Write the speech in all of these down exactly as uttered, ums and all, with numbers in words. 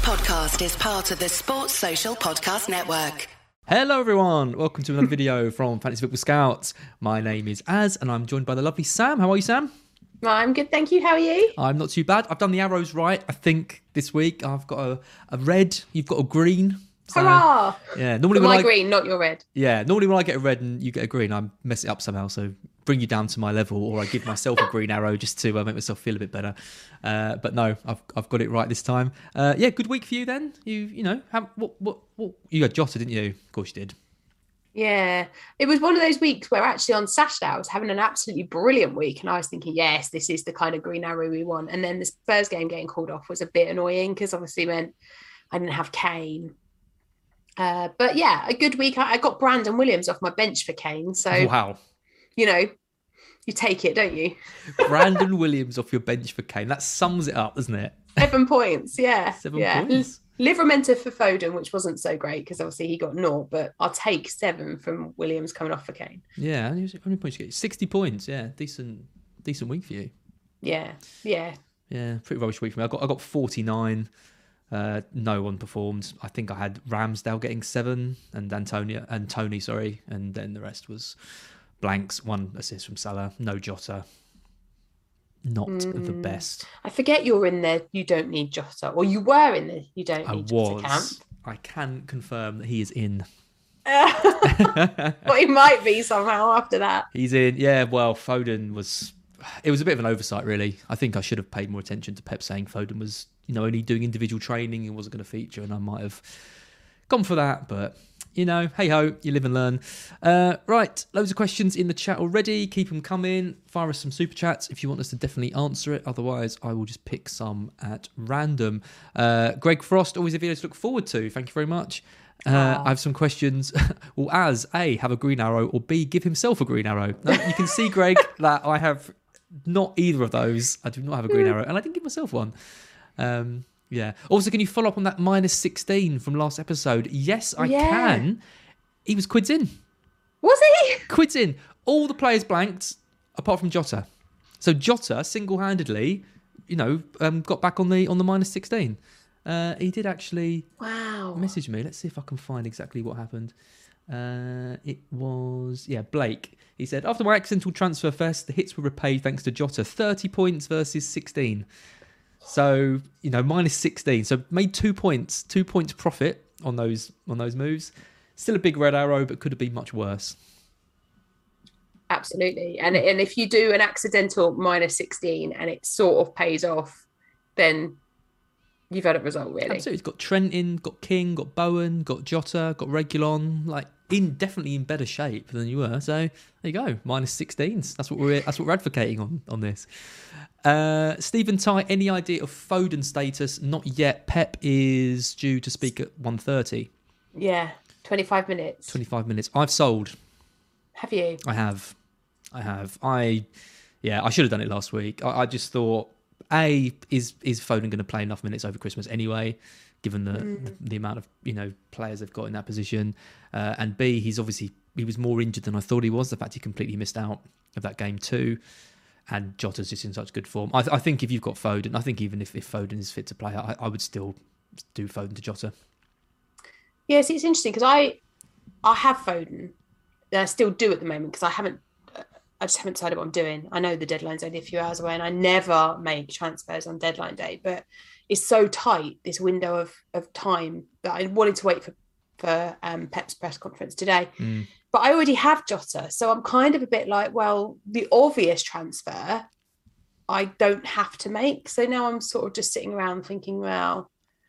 podcast is part of the Sports Social Podcast Network. Hello everyone, welcome to another video from Fantasy Football Scouts. My name is Az and I'm joined by the lovely Sam. How are you, Sam? I'm good, thank you. How are you? I'm not too bad. I've done the arrows right, I think, this week. I've got a, a red, you've got a green. So, Hurrah! Yeah, normally my when I, green, not your red. Yeah, normally when I get a red and you get a green, I mess it up somehow. So bring you down to my level, or I give myself a green arrow just to uh, make myself feel a bit better. Uh, but no, I've I've got it right this time. Uh, yeah, good week for you then. You you know, have, what what what you got Jota, didn't you? Of course you did. Yeah, it was one of those weeks where actually on Saturday I was having an absolutely brilliant week and I was thinking, yes, this is the kind of green arrow we want. And then the Spurs game getting called off was a bit annoying because obviously meant I didn't have Kane. Uh, but yeah, a good week. I, I got Brandon Williams off my bench for Kane. So, wow, you know, you take it, don't you? Brandon Williams off your bench for Kane. That sums it up, doesn't it? Seven points, yeah. Seven yeah. points. Livramento for Foden, which wasn't so great because obviously he got naught, but I'll take seven from Williams coming off for Kane. Yeah, how many points you get? sixty points. Yeah, decent, decent week for you. Yeah, yeah, yeah. Pretty rubbish week for me. I got, I got forty-nine. Uh, no one performed. I think I had Ramsdale getting seven and Antonio and Tony, sorry, and then the rest was blanks. One assist from Salah. No Jota. Not mm. the best. I forget you're in there. You don't need Jota, or you were in there. You don't need I Jota was. camp. I can confirm that he is in. But he might be somehow after that. He's in. Yeah. Well, Foden was. It was a bit of an oversight, really. I think I should have paid more attention to Pep saying Foden was, you know, only doing individual training and wasn't going to feature, and I might have gone for that, but. You know, hey ho, you live and learn. Uh, right, loads of questions in the chat already. Keep them coming. Fire us some super chats if you want us to definitely answer it. Otherwise, I will just pick some at random. Uh, Greg Frost, always a video to look forward to. Thank you very much. Uh, I have some questions. Well, as A, have a green arrow, or B, give himself a green arrow. Now, you can see, Greg, that I have not either of those. I do not have a green arrow, and I didn't give myself one. Um Yeah. Also, can you follow up on that minus sixteen from last episode? Yes, I yeah. can. He was quids in. Was he? Quids in. All the players blanked, apart from Jota. So Jota single-handedly, you know, um, got back on the on the minus sixteen. Uh, he did actually wow. message me. Let's see if I can find exactly what happened. Uh, it was, yeah, Blake. He said, after my accidental transfer fest, the hits were repaid thanks to Jota. thirty points versus sixteen. So, you know, minus sixteen. So made two points, two points profit on those on those moves. Still a big red arrow, but could have been much worse. Absolutely. And and if you do an accidental minus sixteen and it sort of pays off, then you've had a result, really. Absolutely. It's got Trent in, got King, got Bowen, got Jota, got Reguilon, like in definitely in better shape than you were. So there you go. Minus sixteens. That's what we're that's what we're advocating on, on this. Uh, Stephen Ty, any idea of Foden status? Not yet. Pep is due to speak at one thirty. Yeah, twenty-five minutes. twenty-five minutes. I've sold. Have you? I have. I have. I, yeah, I should have done it last week. I, I just thought, A, is is Foden going to play enough minutes over Christmas anyway, given the, mm. the, the amount of, you know, players they've got in that position? Uh, and B, he's obviously, he was more injured than I thought he was. The fact he completely missed out of that game too. And Jota's just in such good form. I, th- I think if you've got Foden, I think even if, if Foden is fit to play, I, I would still do Foden to Jota. Yes, it's interesting because I I have Foden. And I still do at the moment because I haven't, I just haven't decided what I'm doing. I know the deadline's only a few hours away and I never make transfers on deadline day, but it's so tight, this window of, of time, that I wanted to wait for, for um, Pep's press conference today. Mm. But I already have Jota, so I'm kind of a bit like, well, the obvious transfer I don't have to make. So now I'm sort of just sitting around thinking, well,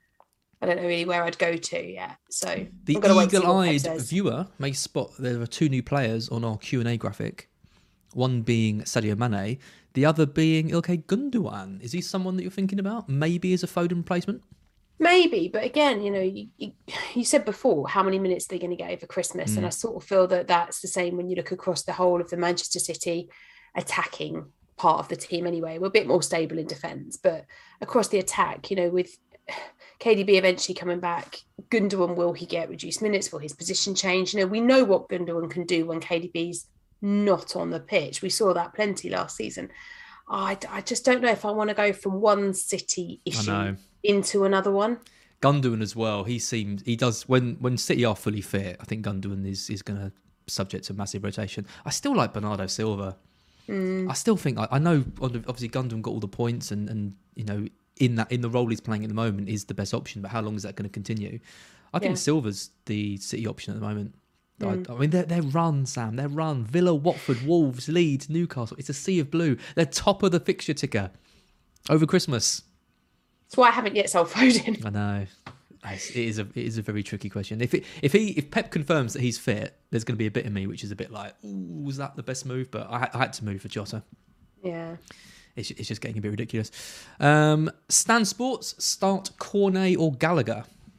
I don't know really where I'd go to yet. So the eagle-eyed viewer may spot there are two new players on our Q and A graphic. One being Sadio Mane, the other being Ilkay Gundogan. Is he someone that you're thinking about? Maybe as a Foden replacement? Maybe, but again, you know, you, you, you said before how many minutes they're going to get over Christmas, mm. and I sort of feel that that's the same when you look across the whole of the Manchester City attacking part of the team anyway. We're a bit more stable in defence, but across the attack, you know, with K D B eventually coming back, Gundogan, will he get reduced minutes? Will his position change? You know, we know what Gundogan can do when K D B's not on the pitch. We saw that plenty last season. I, I just don't know if I want to go from one City issue into another one. Gundogan as well. He seems he does when when City are fully fit. I think Gundogan is is going to subject to massive rotation. I still like Bernardo Silva. Mm. I still think I, I know obviously Gundogan got all the points and and you know in that in the role he's playing at the moment is the best option. But how long is that going to continue? I think yeah. Silva's the City option at the moment. Mm. I, I mean, their their run, Sam, their run. Villa, Watford, Wolves, Leeds, Newcastle. It's a sea of blue. They're top of the fixture ticker over Christmas. That's why I haven't yet sold Foden. I know. It is a it is a very tricky question. If it, if he if Pep confirms that he's fit, there's going to be a bit of me which is a bit like, ooh, was that the best move? But I, I had to move for Jota. Yeah. It's it's just getting a bit ridiculous. Um, Stan Sports start Cornet or Gallagher.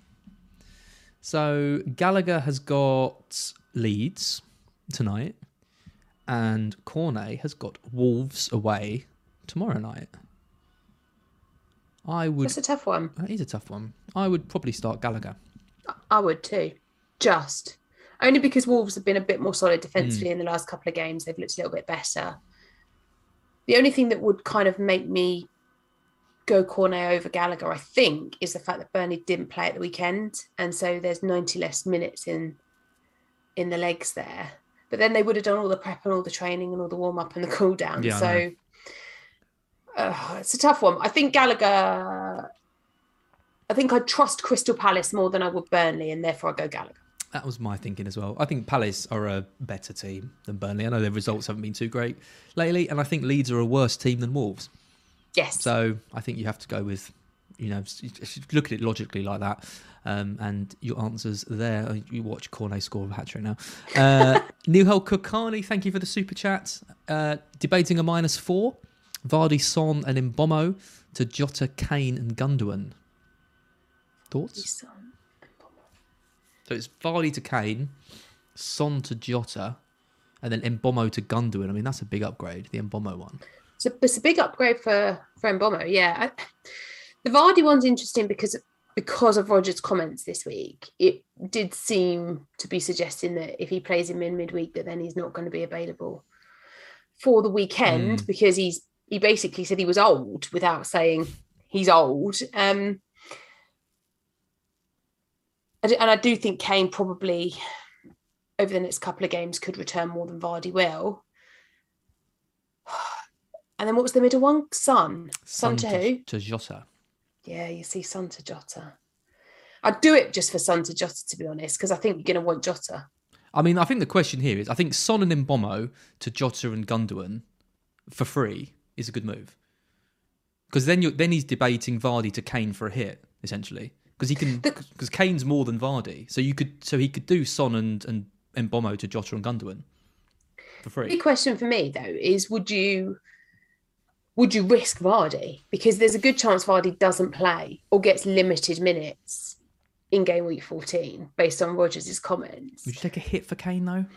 So Gallagher has got Leeds tonight, and Cornet has got Wolves away tomorrow night. I would. That's a tough one. That is a tough one. I would probably start Gallagher. I would too. Just only because Wolves have been a bit more solid defensively mm. in the last couple of games. They've looked a little bit better. The only thing that would kind of make me go Cornet over Gallagher, I think, is the fact that Burnley didn't play at the weekend, and so there's ninety less minutes in in the legs there. But then they would have done all the prep and all the training and all the warm up and the cool down. Yeah, so. Uh, it's a tough one. I think Gallagher, I think I'd trust Crystal Palace more than I would Burnley, and therefore I go Gallagher. That was my thinking as well. I think Palace are a better team than Burnley. I know their results haven't been too great lately, and I think Leeds are a worse team than Wolves. Yes. So I think you have to go with, you know, look at it logically like that, um, and your answer's there. You watch Cornet score a hat-trick now. Uh, Nihal Kokani, thank you for the super chat. Uh, debating a minus four. Vardy, Son and Mbommo to Jota, Kane and Gundogan. Thoughts? So it's Vardy to Kane, Son to Jota, and then Mbommo to Gundogan. I mean, that's a big upgrade, the Mbommo one. It's a, it's a big upgrade for, for Mbommo, yeah. I, the Vardy one's interesting because, because of Rodgers' comments this week. It did seem to be suggesting that if he plays him in midweek, that then he's not going to be available for the weekend mm. because he's He basically said he was old without saying he's old. Um, and I do think Kane probably, over the next couple of games, could return more than Vardy will. And then what was the middle one? Son. Son, Son to, to who? To Jota. Yeah, you see Son to Jota. I'd do it just for Son to Jota, to be honest, because I think you're going to want Jota. I mean, I think the question here is, I think Son and Mbommo to Jota and Gundogan for free is a good move, because then you then he's debating Vardy to Kane for a hit essentially, because he can because Kane's more than Vardy, so you could so he could do Son and and Mbommo to Jota and Gundogan for free. The question for me though is would you would you risk Vardy, because there's a good chance Vardy doesn't play or gets limited minutes in game week fourteen based on Rodgers' comments. Would you take a hit for Kane though?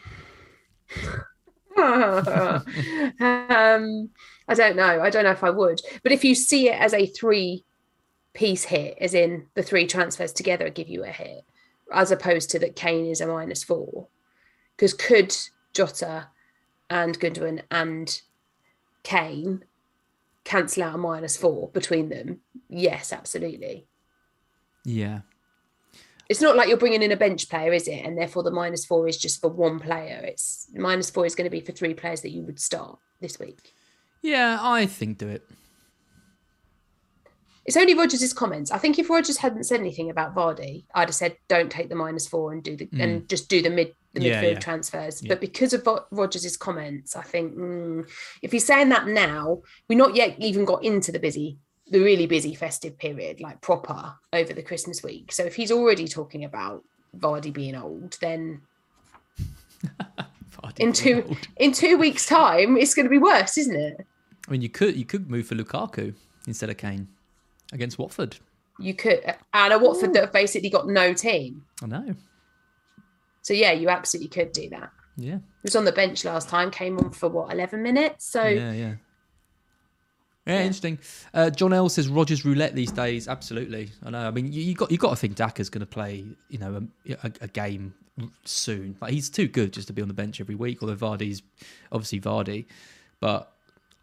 um, I don't know. I don't know if I would. But if you see it as a three-piece hit, as in the three transfers together give you a hit, as opposed to that Kane is a minus four, because could Jota and Gundogan and Kane cancel out a minus four between them? Yes, absolutely. Yeah. It's not like you're bringing in a bench player, is it? And therefore the minus four is just for one player. It's minus four is going to be for three players that you would start this week. Yeah, I think do it. It's only Rodgers' comments. I think if Rodgers hadn't said anything about Vardy, I'd have said don't take the minus four and do the mm. and just do the mid the yeah, midfield yeah. transfers. Yeah. But because of Rodgers' comments, I think mm, if he's saying that now, we're not yet even got into the busy. the really busy festive period, like proper over the Christmas week. So if he's already talking about Vardy being old, then in two old. in two weeks' time, it's going to be worse, isn't it? I mean, you could you could move for Lukaku instead of Kane against Watford. You could, and a Watford Ooh. that have basically got no team. I know. So yeah, you absolutely could do that. Yeah, he was on the bench last time, came on for what eleven minutes. So yeah, yeah. Yeah, yeah, interesting. Uh, John L says Rodgers roulette these days. Absolutely, I know. I mean, you, you got you got to think Daka's going to play, you know, a, a, a game soon. Like he's too good just to be on the bench every week. Although Vardy's obviously Vardy, but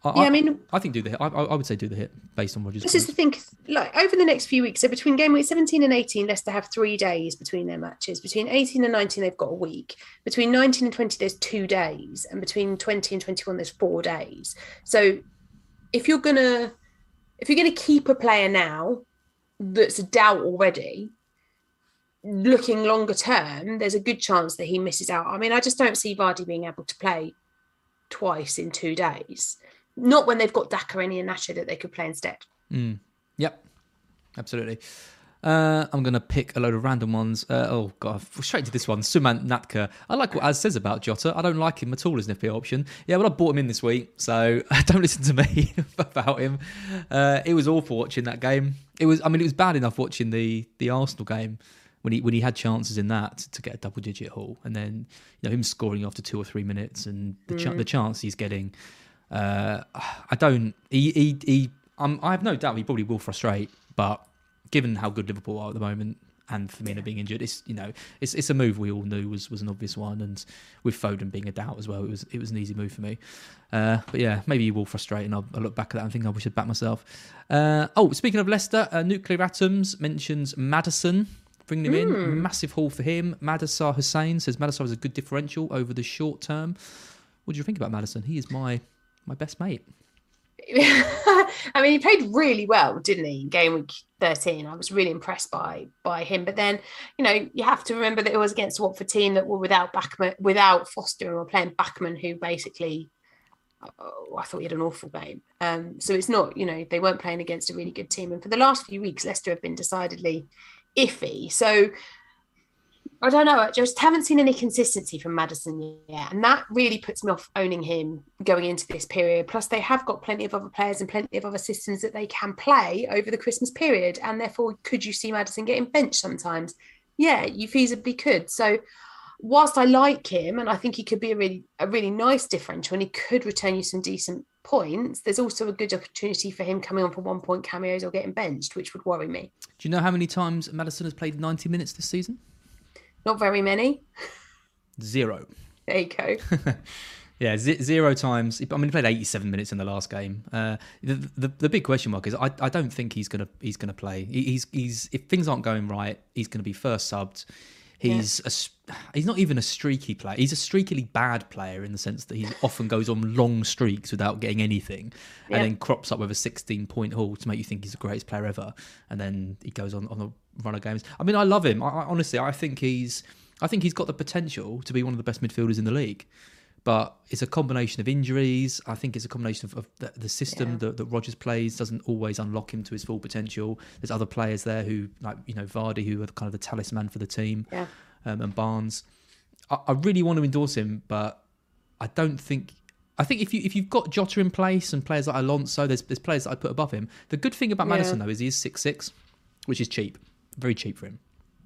I, Yeah, I, I mean, I think do the hit. I, I would say do the hit based on Rodgers. this is the thing. Like over the next few weeks, so between game week seventeen and eighteen, Leicester have three days between their matches. Between eighteen and nineteen, they've got a week. Between nineteen and twenty, there's two days, and between twenty and twenty-one, there's four days. So, if you're gonna, if you're gonna keep a player now that's a doubt already, looking longer term, there's a good chance that he misses out. I mean, I just don't see Vardy being able to play twice in two days. Not when they've got Dakarini and Nacho that they could play instead. Mm. Yep, absolutely. Uh, I'm going to pick a load of random ones. Uh, oh, God, straight to this one. Sumant Natka. I like what Az says about Jota. I don't like him at all as an F P L option. Yeah, well, I bought him in this week, so don't listen to me about him. Uh, it was awful watching that game. It was. I mean, it was bad enough watching the the Arsenal game when he when he had chances in that to get a double digit haul, and then you know him scoring after two or three minutes, and the mm. ch- the chance he's getting. Uh, I don't. He he. he um, I have no doubt he probably will frustrate, but given how good Liverpool are at the moment, and Firmino being injured, it's you know it's it's a move we all knew was, was an obvious one, and with Foden being a doubt as well, it was it was an easy move for me. Uh, but yeah, maybe he will frustrate, and I'll, I'll look back at that and think I wish I'd back myself. Uh, oh, speaking of Leicester, uh, Nuclear Atoms mentions Maddison. Bringing him mm. in, massive haul for him. Madasar Hussain says Madasar has a good differential over the short term. What do you think about Maddison? He is my my best mate. I mean, he played really well, didn't he, in game week thirteen? I was really impressed by by him. But then, you know, you have to remember that it was against a Watford team that were without Bachmann, without Foster, and were playing Bachmann, who basically, oh, I thought he had an awful game. Um, so it's not, you know, they weren't playing against a really good team. And for the last few weeks, Leicester have been decidedly iffy. So I don't know. I just haven't seen any consistency from Maddison yet. And that really puts me off owning him going into this period. Plus, they have got plenty of other players and plenty of other systems that they can play over the Christmas period. And therefore, could you see Maddison getting benched sometimes? Yeah, you feasibly could. So whilst I like him and I think he could be a really, a really nice differential and he could return you some decent points, there's also a good opportunity for him coming on for one point cameos or getting benched, which would worry me. Do you know how many times Maddison has played ninety minutes this season? Not very many. Zero. There you go. yeah, z- zero times. I mean, he played eighty-seven minutes in the last game. Uh, the, the the big question mark is I, I don't think he's gonna he's gonna play. He, he's he's if things aren't going right, he's gonna be first subbed. He's yeah. a, he's not even a streaky player. He's a streakily bad player in the sense that he often goes on long streaks without getting anything, yeah. and then crops up with a sixteen-point haul to make you think he's the greatest player ever. And then he goes on on a run of games. I mean, I love him. I, I, honestly, I think he's I think he's got the potential to be one of the best midfielders in the league. But it's a combination of injuries. I think it's a combination of, of the, the system yeah. that, that Rodgers plays doesn't always unlock him to his full potential. There's other players there who, like you know, Vardy, who are kind of the talisman for the team, yeah. um, and Barnes. I, I really want to endorse him, but I don't think. I think if you if you've got Jota in place and players like Alonso, there's there's players that I put above him. The good thing about yeah. Maddison though is he is six foot six, which is cheap, very cheap for him.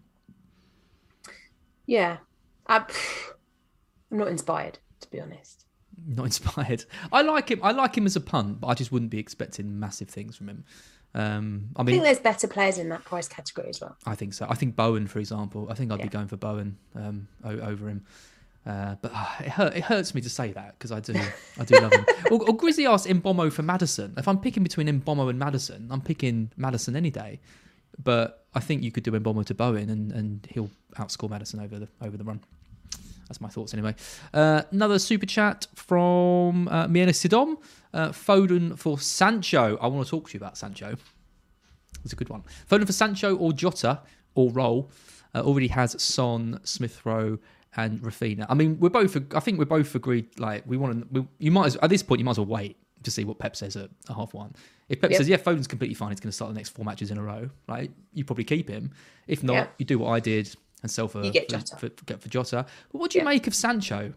Yeah, I'm, I'm not inspired, to be honest. Not inspired. I like him. I like him as a punt, but I just wouldn't be expecting massive things from him. Um, I mean, I think there's better players in that price category as well. I think so. I think Bowen, for example. I think I'd yeah. be going for Bowen um, over him. Uh, but uh, it, hurt, it hurts me to say that because I do, I do love him. Or, or Grizzly asked Mbomo for Maddison. If I'm picking between Mbomo and Maddison, I'm picking Maddison any day. But I think you could do Mbomo to Bowen, and, and he'll outscore Maddison over the over the run. That's my thoughts anyway. Uh, another super chat from uh, Miena Sidom. Uh, Foden for Sancho. I want to talk to you about Sancho. It's a good one. Foden for Sancho or Jota or Roll. Uh, already has Son, Smith Rowe, and Rafinha. I mean, we're both. I think we're both agreed. Like we want to. We, you might as, at this point you might as well wait to see what Pep says at, at half one. If Pep yep. says yeah, Foden's completely fine, he's going to start the next four matches in a row. Like you probably keep him. If not, yep. you do what I did. And sell for, you get for, Jota. For, for, for Jota. But what do you yeah. make of Sancho?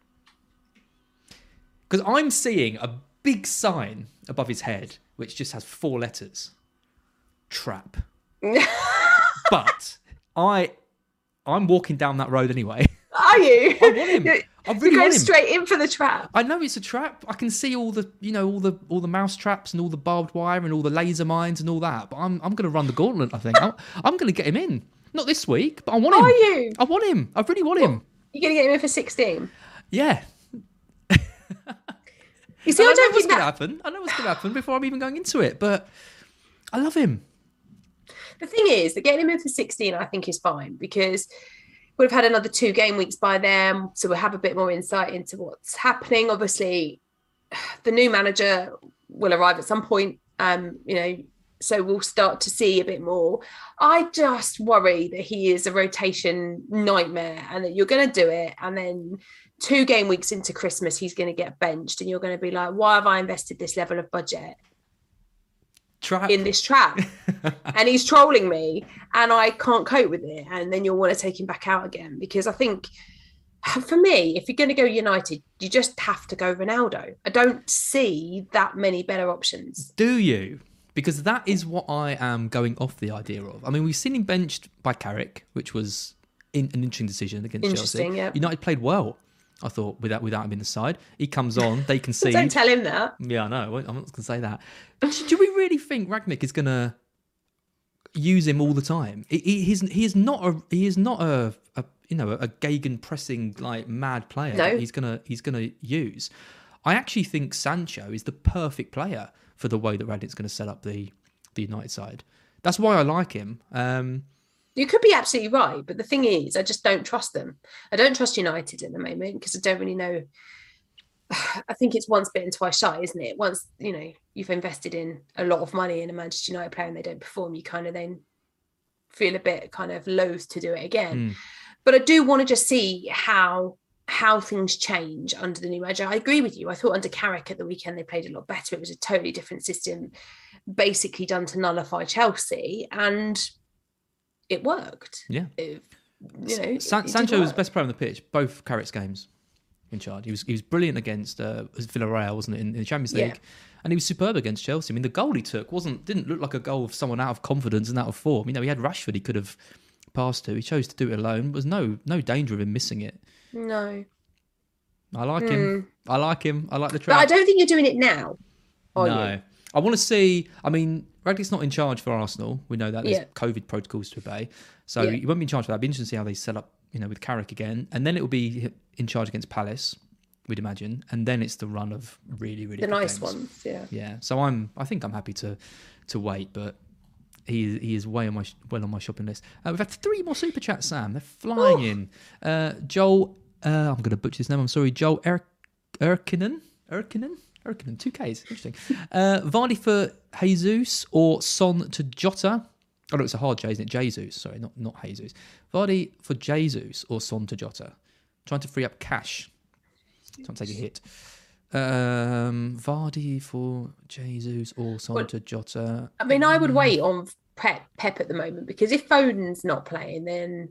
Because I'm seeing a big sign above his head, which just has four letters. Trap. But I, I'm walking down that road anyway. Are you? I want him. You're, I really you're want going him. straight in for the trap. I know it's a trap. I can see all the, you know, all the all the mouse traps and all the barbed wire and all the laser mines and all that. But I'm I'm going to run the gauntlet. I think I'm, I'm going to get him in. Not this week, but I want him. Are you? I want him. I really want what? him. You're going to get him in for sixteen? Yeah. You see, And I I know don't what's think going to that. happen. I know what's going to happen before I'm even going into it. But I love him. The thing is that getting him in for sixteen, I think, is fine because we've had another two game weeks by then, so we'll have a bit more insight into what's happening. Obviously, the new manager will arrive at some point. Um, you know, so we'll start to see a bit more. I just worry that he is a rotation nightmare and that you're going to do it, and then two game weeks into Christmas, he's going to get benched, and you're going to be like, "Why have I invested this level of budget?" Trap. in this trap and he's trolling me and I can't cope with it, and then you'll want to take him back out again. Because I think for me, if you're going to go United, you just have to go Ronaldo. I don't see that many better options. Do you? Because that is what I am going off the idea of. I mean, we've seen him benched by Carrick, which was in, an interesting decision against Interesting, Chelsea. yeah. United played well, I thought, without without him in the side. He comes on, they concede. Don't tell him that. Yeah, I know. I'm not going to say that. But do we really think Rangnick is going to use him all the time? He, he, he's, he is not a he is not a, a you know a Gagan pressing like mad player. No. That he's gonna he's gonna use. I actually think Sancho is the perfect player for the way that Rangnick's going to set up the the United side. That's why I like him. Um, You could be absolutely right, but the thing is, I just don't trust them. I don't trust United at the moment because I don't really know. I think it's once bitten, twice shy, isn't it? Once, you know, you've invested in a lot of money in a Manchester United player and they don't perform, you kind of then feel a bit kind of loath to do it again. Mm. But I do want to just see how how things change under the new manager. I agree with you. I thought under Carrick at the weekend they played a lot better. It was a totally different system, basically done to nullify Chelsea, and it worked. yeah, It, you know, San- it did Sancho was work. best player on the pitch, both Carrick's games in charge. He was he was brilliant against uh, it was Villarreal, wasn't it, in, in the Champions League, Yeah. and he was superb against Chelsea. I mean, the goal he took wasn't didn't look like a goal of someone out of confidence and out of form. You know, he had Rashford he could have passed to. He chose to do it alone. There was no no danger of him missing it. No. I like him. I like him. I like the But track. I don't think you're doing it now. Are no. you? I want to see. I mean, Rangnick's not in charge for Arsenal. We know that there's Yeah. COVID protocols to obey, so Yeah. he won't be in charge for that. It'll be interesting to see how they set up, you know, with Carrick again, and then it will be in charge against Palace, we'd imagine, and then it's the run of really, really The good nice games. ones, yeah. Yeah. So I'm. I think I'm happy to to wait, but. He, he is way on my well on my shopping list. Uh, we've had three more super chats, Sam. They're flying in. Uh, Joel, uh, I'm going to butcher his name. I'm sorry, Joel er- Erkinen, Erkinen, Erkinen. Two Ks. Interesting. Uh, Vardy for Jesus or Son to Jota. Oh no, it's a hard J, isn't it? Jesus. Sorry, not not Jesus. Vardy for Jesus or Son to Jota. Trying to free up cash. Trying to take a hit. Um, Vardy for Jesus or Son Well, to Jota. I mean, I would wait on Pep, Pep at the moment, because if Foden's not playing, then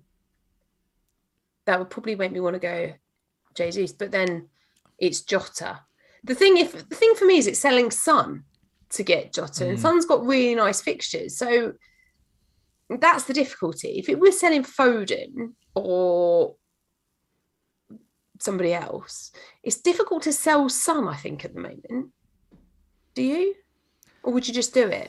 that would probably make me want to go Jesus. But then it's Jota. The thing, if the thing for me is it's selling Son to get Jota, and Son's got really nice fixtures, so that's the difficulty. If it was selling Foden or somebody else, it's difficult to sell Son, I think, at the moment. Do you? Or would you just do it?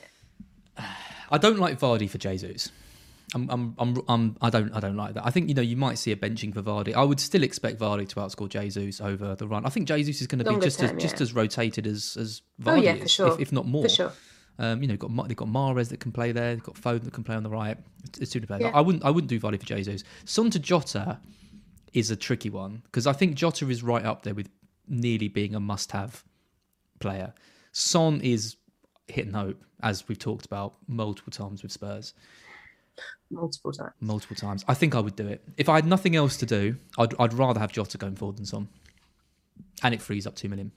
I don't like Vardy for Jesus. I'm, I'm, I'm, I'm, I don't, I don't like that. I think, you know, you might see a benching for Vardy. I would still expect Vardy to outscore Jesus over the run. I think Jesus is going to be Longer just term, as, just yeah. as rotated as as Oh, Vardy yeah, is, for sure. if, if not more. For sure. Um, you know, got Ma- they've got Mahrez that can play there. They've got Foden that can play on the right. It's, it's suited play. Yeah. I wouldn't, I wouldn't do Vardy for Jesus. Son to Jota is a tricky one because I think Jota is right up there with nearly being a must-have player. Son is hit and hope, as we've talked about multiple times with Spurs. Multiple times. Multiple times. I think I would do it. If I had nothing else to do, I'd, I'd rather have Jota going forward than Son. And it frees up two million.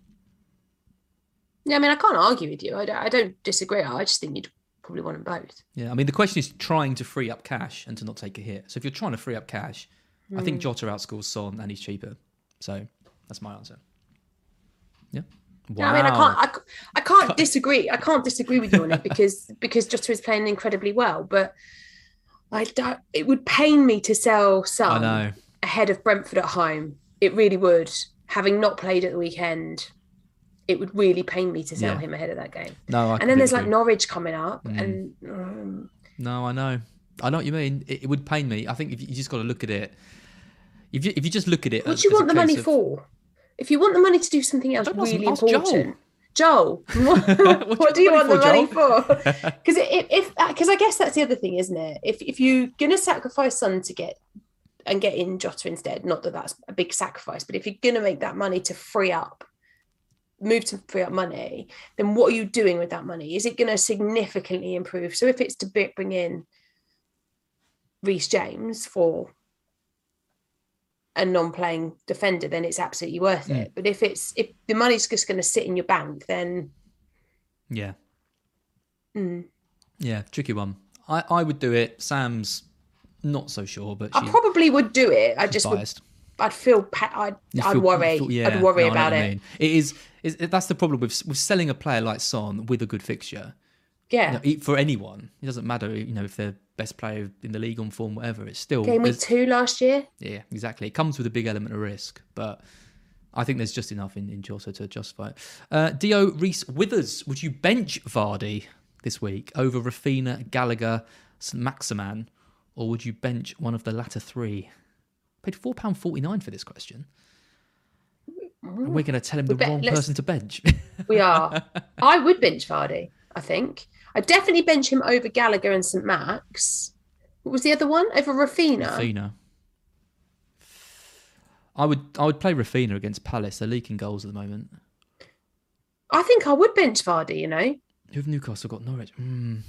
Yeah, I mean, I can't argue with you. I don't, I don't disagree. I just think you'd probably want them both. Yeah, I mean, the question is trying to free up cash and to not take a hit. So if you're trying to free up cash, I think Jota outscores Son and he's cheaper. So that's my answer. Yeah. Wow. Yeah, I mean, I can't, I, I can't disagree. I can't disagree with you on it because because Jota is playing incredibly well. But I don't. It would pain me to sell I Son know. ahead of Brentford at home. It really would. Having not played at the weekend, it would really pain me to sell Yeah. him ahead of that game. No, I and then there's like agree. Norwich coming up, Mm. and um, No, I know. I know what you mean. It, it would pain me. I think if you, you just got to look at it. If you if you just look at it, what as- do you as a want the case money of- for? If you want the money to do something else Don't ask- really ask important, Joel, what, What what do you do you want the money for, for? Because if if because I guess that's the other thing, isn't it? If if you're gonna sacrifice Son to get and get in Jota instead, not that that's a big sacrifice, but if you're gonna make that money to free up, move to free up money, then what are you doing with that money? Is it going to significantly improve? So if it's to bring in Reece James for a non-playing defender, then it's absolutely worth Mm. it. But if it's if the money's just going to sit in your bank, then Yeah. mm, Yeah, tricky one. I, I would do it. Sam's not so sure, but I she, probably would do it. I she's just would, biased. I'd feel pa- I'd You I'd feel- worry. you feel- yeah, I'd worry no, I know about what you it. mean. It is, is that's the problem with with selling a player like Son with a good fixture. Yeah. You know, e- for anyone, it doesn't matter. You know, if they're best player in the league on form, whatever. It's still Game week there's- two last year. Yeah, exactly. It comes with a big element of risk, but I think there's just enough in, in Jota to justify it. Uh, Dio Reese Withers, would you bench Vardy this week over Rafinha, Gallagher, Saint Maximan, or would you bench one of the latter three? Paid four pounds forty-nine for this question. And we're going to tell him the bet- wrong let's- person to bench. We are. I would bench Vardy, I think. I'd definitely bench him over Gallagher and Saint Max. What was the other one? Over Rafinha. Rafinha. I would I would play Rafinha against Palace. They're leaking goals at the moment. I think I would bench Vardy, you know. Who have Newcastle got? Norwich. Mm.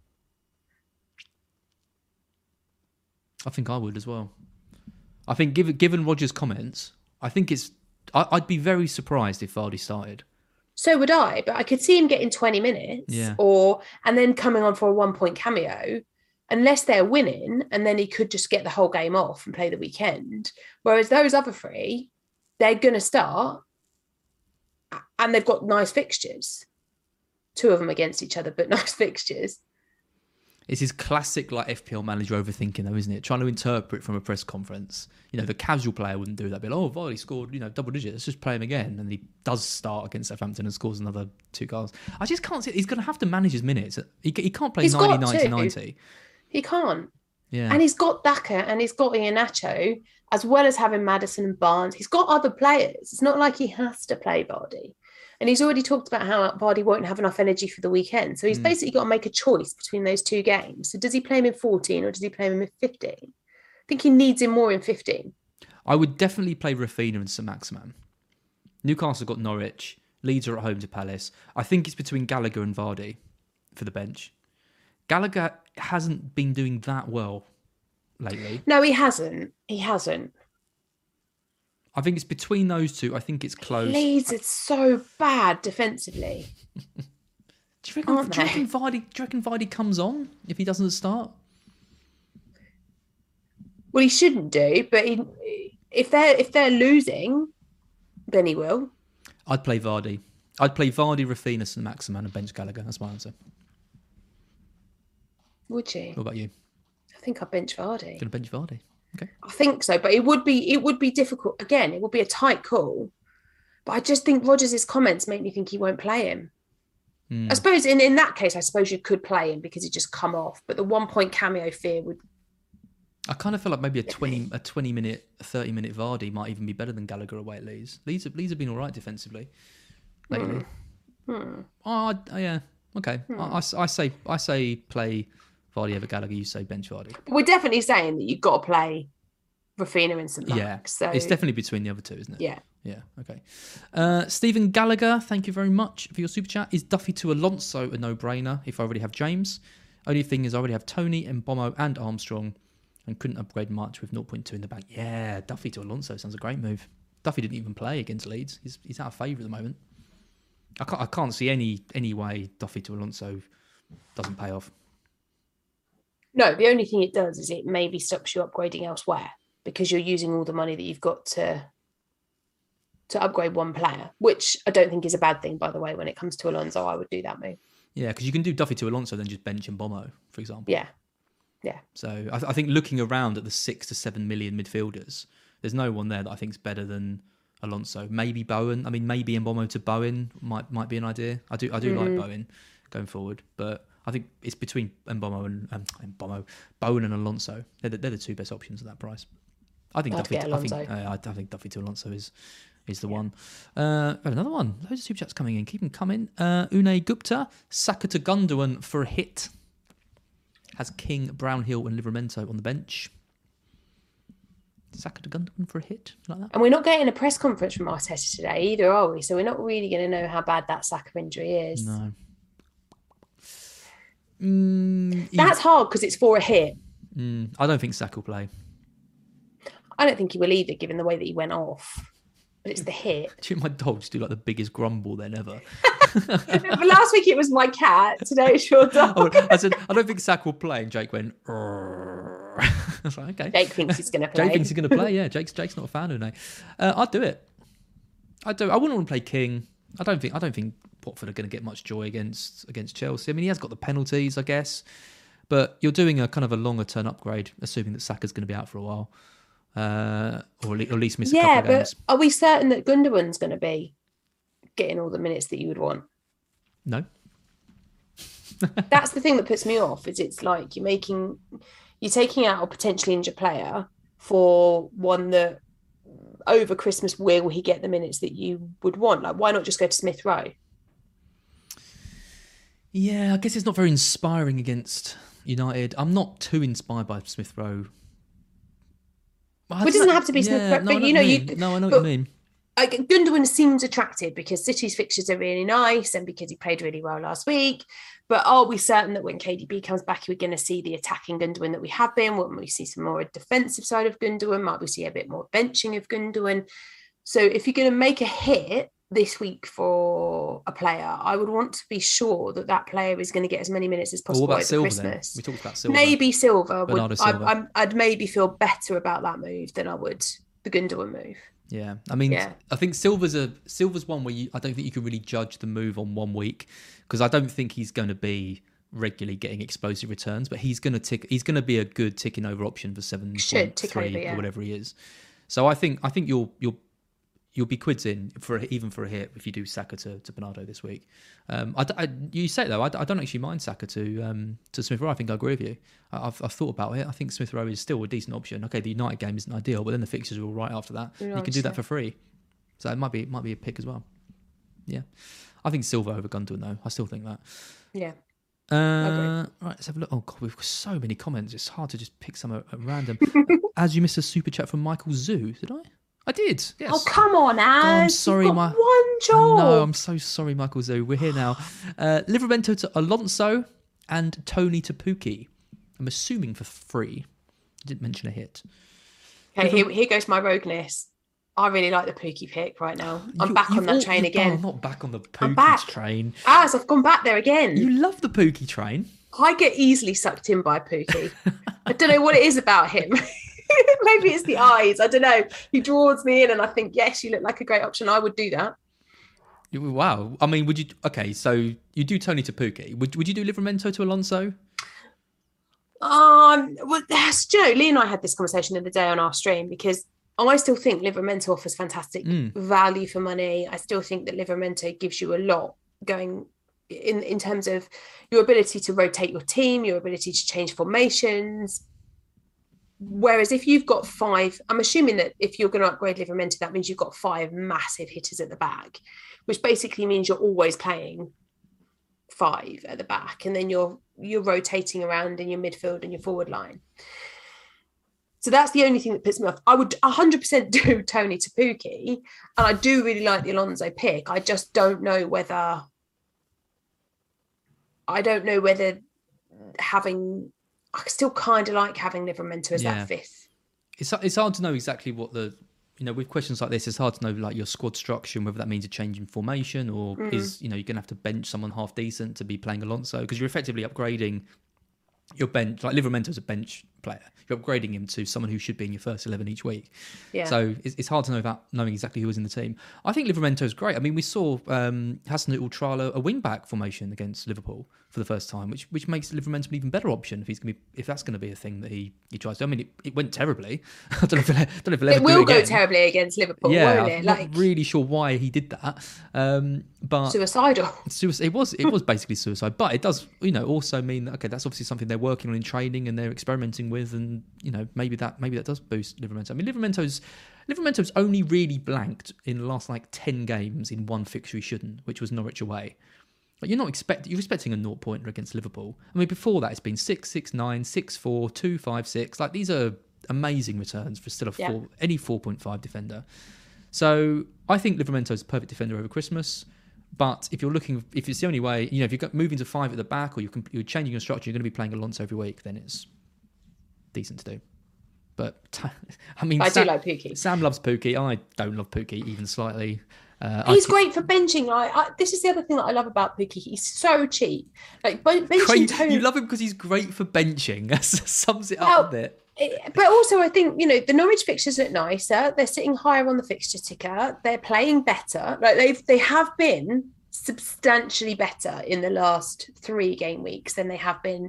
I think I would as well. I think given given Roger's comments, I think it's. I, I'd be very surprised if Vardy started. So would I, but I could see him getting twenty minutes Yeah. or and then coming on for a one point cameo, unless they're winning, and then he could just get the whole game off and play the weekend. Whereas those other three, they're gonna start and they've got nice fixtures. Two of them against each other, but nice fixtures. It's his classic like F P L manager overthinking though, isn't it? Trying to interpret from a press conference. You know, the casual player wouldn't do that. Be like, oh, Vardy scored, you know, double digits. Let's just play him again. And he does start against Southampton and scores another two goals. I just can't see. He's going to have to manage his minutes. He, he can't play He's ninety, got ninety, to. ninety. He can't. Yeah. And he's got Daka and he's got Iheanacho, as well as having Maddison and Barnes. He's got other players. It's not like he has to play Vardy. And he's already talked about how Vardy won't have enough energy for the weekend. So he's Mm. basically got to make a choice between those two games. So does he play him in fourteen or does he play him in fifteen? I think he needs him more in fifteen. I would definitely play Rafinha and Saint Maximan. Newcastle got Norwich. Leeds are at home to Palace. I think it's between Gallagher and Vardy for the bench. Gallagher hasn't been doing that well lately. No, he hasn't. He hasn't. I think it's between those two. I think it's close. Leeds is so bad defensively. Do you reckon, Aren't do you they? reckon Vardy? Do you reckon Vardy comes on if he doesn't start? Well, he shouldn't do, but he, if they're if they're losing, then he will. I'd play Vardy. I'd play Vardy, Rafinha, Saint Maximan, and bench Gallagher. That's my answer. Would you? What about you? I think I bench Vardy. Going to bench Vardy? Okay. I think so, but it would be it would be difficult. Again, it would be a tight call. But I just think Rodgers' comments make me think he won't play him. Hmm. I suppose in, in that case, I suppose you could play him because he'd just come off. But the one point cameo fear would. I kind of feel like maybe a twenty, a twenty minute, a thirty minute Vardy might even be better than Gallagher away at Leeds. Leeds, have- Leeds have been all right defensively lately. Hmm. Oh, I- yeah, okay. I, I s- I say, I say, play Vardy over Gallagher. You say bench Vardy. But we're definitely saying that you've got to play Rafinha and Saint Max. Yeah, So it's definitely between the other two, isn't it? yeah. Yeah, okay. Uh, Stephen Gallagher, thank you very much for your super chat. Is Duffy to Alonso a no-brainer if I already have James? Only thing is I already have Tony, Mbomo and Armstrong and couldn't upgrade much with zero point two in the bank. Yeah, Duffy to Alonso sounds a great move. Duffy didn't even play against Leeds. He's, he's out of favour at the moment. I can't, I can't see any any way Duffy to Alonso doesn't pay off. No, the only thing it does is it maybe stops you upgrading elsewhere because you're using all the money that you've got to to upgrade one player, which I don't think is a bad thing, by the way. When it comes to Alonso, I would do that move. Yeah, because you can do Duffy to Alonso, then just bench Mbomo, for example. Yeah, yeah. So I, th- I think looking around at the six to seven million midfielders, there's no one there that I think is better than Alonso. Maybe Bowen. I mean, maybe Mbomo to Bowen might might be an idea. I do I do Mm-hmm. like Bowen going forward, but I think it's between Mbomo and um, Mbomo, Bowen and Alonso. They're the, they're the two best options at that price. I think I'd Duffy. get I think, Alonso. uh, I think Duffy to Alonso is is the one. Uh, we have another one. Loads of super chats coming in. Keep them coming. Uh, Unai Gupta, Saka to Gundogan for a hit. Has King, Brownhill, and Livramento on the bench. Saka to Gundogan for a hit, like that. And we're not getting a press conference from Arteta today either, are we? So we're not really going to know how bad that Saka injury is. No. Mm, That's hard because it's for a hit. Mm, I don't think Saka will play. I don't think he will either, given the way that he went off. But it's the hit. Do you my dog just do like the biggest grumble then ever? But last week it was my cat. Today it's your dog. Oh, I said, I don't think Saka will play. And Jake went, "Rrrr." I was like, okay. Jake thinks he's going to play. Jake thinks he's going to play, yeah. Jake's Jake's not a fan of it. Uh, I'd do it. I'd do it. I wouldn't want to play King. I don't think I don't think Watford are going to get much joy against against Chelsea. I mean, he has got the penalties, I guess. But you're doing a kind of a longer term upgrade, assuming that Saka's going to be out for a while. Uh, or at least miss a yeah, couple of but games. are we certain that Gundogan's going to be getting all the minutes that you would want? No. That's the thing that puts me off. Is it's like you're making, you're taking out a potentially injured player for one that over Christmas will he get the minutes that you would want? Like, why not just go to Smith Rowe? Yeah, I guess it's not very inspiring against United. I'm not too inspired by Smith Rowe. Well, it doesn't have to be Smith yeah, Rowe, no, but you know, you no, I know but, what you mean. Like, Gundogan seems attractive because City's fixtures are really nice and because he played really well last week. But are we certain that when K D B comes back, we're going to see the attacking Gundogan that we have been? Will we see some more defensive side of Gundogan? Might we see a bit more benching of Gundogan? So if you're going to make a hit this week for a player, I would want to be sure that that player is going to get as many minutes as possible well, over Silva, Christmas. Then? We talked about Silva. Maybe Silva. Would, Bernardo Silva. I, I'm, I'd maybe feel better about that move than I would the Gundogan move. Yeah, I mean, yeah. I think Silva's a Silva's one where you, I don't think you can really judge the move on one week because I don't think he's going to be regularly getting explosive returns, but he's going to tick. He's going to be a good ticking over option for seven point three yeah. or whatever he is. So I think I think you'll you'll you'll be quids in for a, even for a hit if you do Saka to, to Bernardo this week. Um, I, I, you say though, I, I don't actually mind Saka to um, to Smith Rowe. I think I agree with you. I, I've, I've thought about it. I think Smith Rowe is still a decent option. Okay, the United game isn't ideal, but then the fixtures are all right after that. You're you can do that for free, so it might be it might be a pick as well. Yeah, I think Silva over Gundogan though. I still think that. Yeah. Uh, right, let's have a look. Oh God, we've got so many comments. It's hard to just pick some at, at random. As you missed a super chat from Michael Zoo, did I? I did. Yes. Oh, come on, Az. Oh, I'm sorry, You've got my one job. No, I'm so sorry, Michael Zoo. We're here now. Uh, Livramento to Alonso and Tony to Pukki. I'm assuming for free. I didn't mention a hit. Okay, here, here goes my rogueness. I really like the Pukki pick right now. I'm you, back on that all, train you, again. Oh, I'm not back on the I'm Pukki back. train. Az, I've gone back there again. You love the Pukki train. I get easily sucked in by Pukki. I don't know what it is about him. Maybe it's the eyes. I don't know. He draws me in and I think, yes, you look like a great option. I would do that. Wow. I mean, would you... Okay, so you do Tony to Pukki. Would, would you do Livramento to Alonso? Um, well, that's Joe. Lee and I had this conversation the other day on our stream because I still think Livramento offers fantastic mm. value for money. I still think that Livramento gives you a lot going in, in terms of your ability to rotate your team, your ability to change formations. Whereas if you've got five, I'm assuming that if you're going to upgrade Livramento, that means you've got five massive hitters at the back, which basically means you're always playing five at the back, and then you're you're rotating around in your midfield and your forward line. So that's the only thing that puts me off. I would one hundred percent do Tony to Pukki, and I do really like the Alonso pick. I just don't know whether I don't know whether having I still kind of like having Livramento as yeah. that fifth. It's it's hard to know exactly what the, you know, with questions like this, it's hard to know like your squad structure and whether that means a change in formation or mm. is, you know, you're going to have to bench someone half decent to be playing Alonso because you're effectively upgrading your bench. Like Livramento's a bench player. You're upgrading him to someone who should be in your first eleven each week. Yeah. So it's, it's hard to know without knowing exactly who was in the team. I think Livramento's great. I mean, we saw um, Hasenhüttl trial a, a wing-back formation against Liverpool for the first time, which which makes Livramento an even better option if he's going to be if that's going to be a thing that he, he tries to. I mean, it, it went terribly. I don't know if it, don't know if it'll ever it will do it go again. terribly against Liverpool. Yeah, won't it? I'm like not really sure why he did that. Um, but suicidal. Suicide. It was it was basically suicide, but it does, you know, also mean that okay, that's obviously something they're working on in training and they're experimenting with, and you know maybe that maybe that does boost Livramento. I mean, Livramento's Livramento's only really blanked in the last like ten games in one fixture he shouldn't, which was Norwich away. Like you're not expect you're expecting a naught pointer against Liverpool. I mean, before that it's been six, six, nine, six, four, two, five, six. Like these are amazing returns for still a four, yeah. any four point five defender. So I think Livramento's a perfect defender over Christmas. But if you're looking, if it's the only way, you know, if you're moving to five at the back or you're, you're changing your structure, you're going to be playing Alonso every week, then it's decent to do. But I mean, I Sam, do like Pukki. Sam loves Pukki. I don't love Pukki even slightly. Uh, He's I, great for benching. I, I, this is the other thing that I love about Pukki. He's so cheap. Like benching. Great, Tony, you love him because he's great for benching. That sums it well, up a bit. It, but also, I think you know the Norwich fixtures look nicer. They're sitting higher on the fixture ticker. They're playing better. Like they've they have been substantially better in the last three game weeks than they have been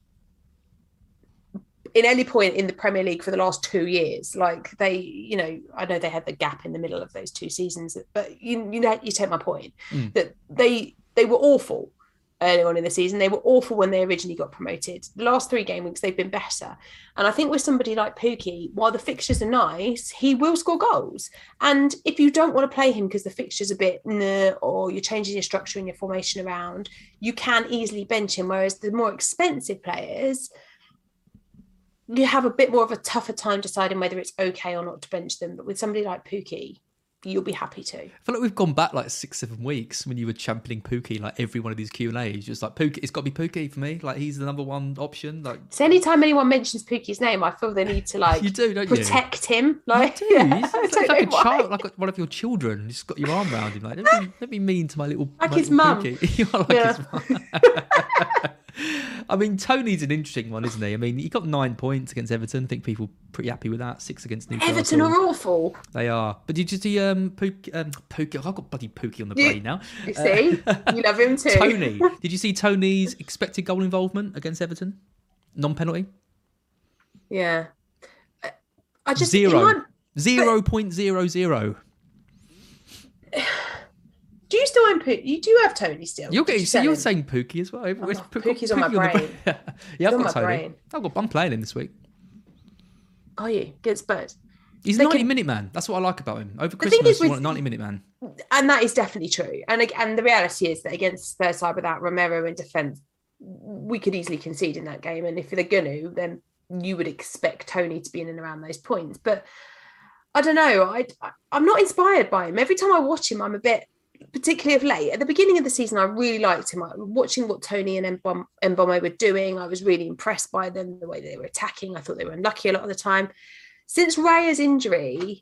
in any point in the Premier League for the last two years. Like they, you know, I know they had the gap in the middle of those two seasons, but you, you know, you take my point mm. that they they were awful early on in the season. They were awful when they originally got promoted. The last three game weeks, they've been better. And I think with somebody like Pukki, while the fixtures are nice, he will score goals. And if you don't want to play him because the fixture's a bit nah, or you're changing your structure and your formation around, you can easily bench him. Whereas the more expensive players, you have a bit more of a tougher time deciding whether it's okay or not to bench them. But with somebody like Pukki, you'll be happy to. I feel like we've gone back like six, seven weeks when you were championing Pukki, like every one of these Q and A's. Just like Pukki, it's got to be Pukki for me. Like he's the number one option. Like so, anytime anyone mentions Pukki's name, I feel they need to like you do, don't protect you? him. Like you do. Yeah, it's, it's like, like a why. child, like one of your children. You just got your arm around him. Like don't be, don't be mean to my little like my his little mum. You are like yeah. his mum. I mean, Tony's an interesting one, isn't he? I mean, he got nine points against Everton. I think people are pretty happy with that. Six against Newcastle. Everton are awful. They are. But did you see um, Pukki? Um, Pukki I've got bloody Pukki on the brain now. You see? Uh, you love him too. Tony. Did you see Tony's expected goal involvement against Everton? Non-penalty? Yeah. I just... Zero. Zero point zero zero. Do you still own Pukki? You do have Tony still. You're getting, you so you're him? saying Pukki as well. Oh, Pukki's on my brain. On yeah, I've got Tony. Brain. I've got. I'm playing him this week. Are you? Against Spurs? He's a ninety can... minute man. That's what I like about him. Over Christmas, you want a ninety minute man. And that is definitely true. And and the reality is that against Spurs side without Romero in defence, we could easily concede in that game. And if they're going to, then you would expect Tony to be in and around those points. But I don't know. I, I'm not inspired by him. Every time I watch him, I'm a bit... particularly of late. At the beginning of the season, I really liked him. I, watching what Tony and Mboma were doing, I was really impressed by them, the way they were attacking. I thought they were unlucky a lot of the time. Since Raya's injury,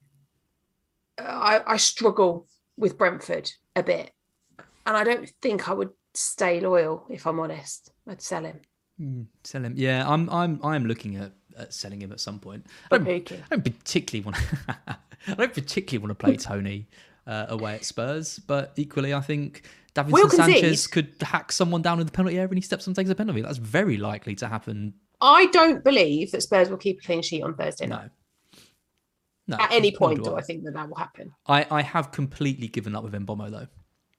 I, I struggle with Brentford a bit. And I don't think I would stay loyal, if I'm honest. I'd sell him. Mm, sell him. Yeah, I'm I'm I'm looking at, at selling him at some point. I don't, I don't particularly want to I don't particularly want to play Tony Uh, away at Spurs, but equally I think Davinson Sanchez could hack someone down in the penalty area and he steps and takes a penalty. That's very likely to happen. I don't believe that Spurs will keep a clean sheet on Thursday night. No. No. At any point do I think that that will happen. I, I have completely given up with Mboma though.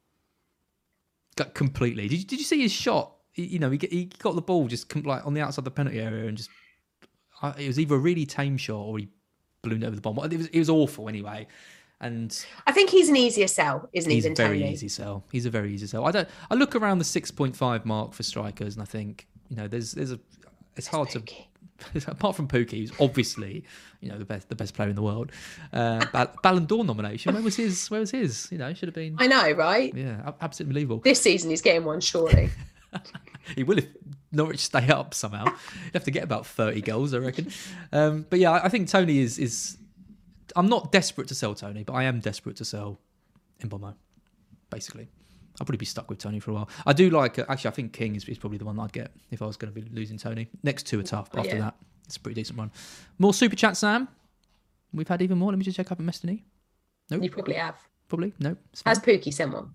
Got completely. Did you, did you see his shot? He, you know, he, he got the ball just like on the outside of the penalty area and just uh, it was either a really tame shot or he ballooned over the bomb. It was, it was awful anyway. And I think he's an easier sell, isn't he? He's than a very Tony? easy sell. He's a very easy sell. I don't. I look around the six point five mark for strikers, and I think you know there's there's a. It's hard Pukki. to. Apart from Pukki, who's obviously you know the best the best player in the world, uh, Ballon d'Or nomination. Where was his? Where was his? You know, should have been. I know, right? Yeah, absolutely unbelievable. This season, he's getting one surely. He will if Norwich stay up somehow. You have to get about thirty goals, I reckon. Um, but yeah, I think Tony is is. I'm not desperate to sell Tony, but I am desperate to sell Mboma, basically. I'll probably be stuck with Tony for a while. I do like... Uh, actually, I think King is, is probably the one I'd get if I was going to be losing Tony. Next two are tough, but after yeah. that, it's a pretty decent one. More Super Chat, Sam? We've had even more. Let me just check up at Mestany. Nope. You probably have. Probably? Nope. Has Pukki sent one?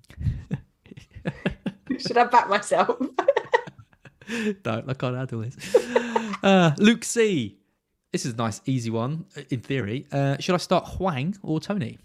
Should I back myself? No, I can't handle this. Uh, Luke C. This is a nice, easy one, in theory. Uh, should I start Hwang or Tony?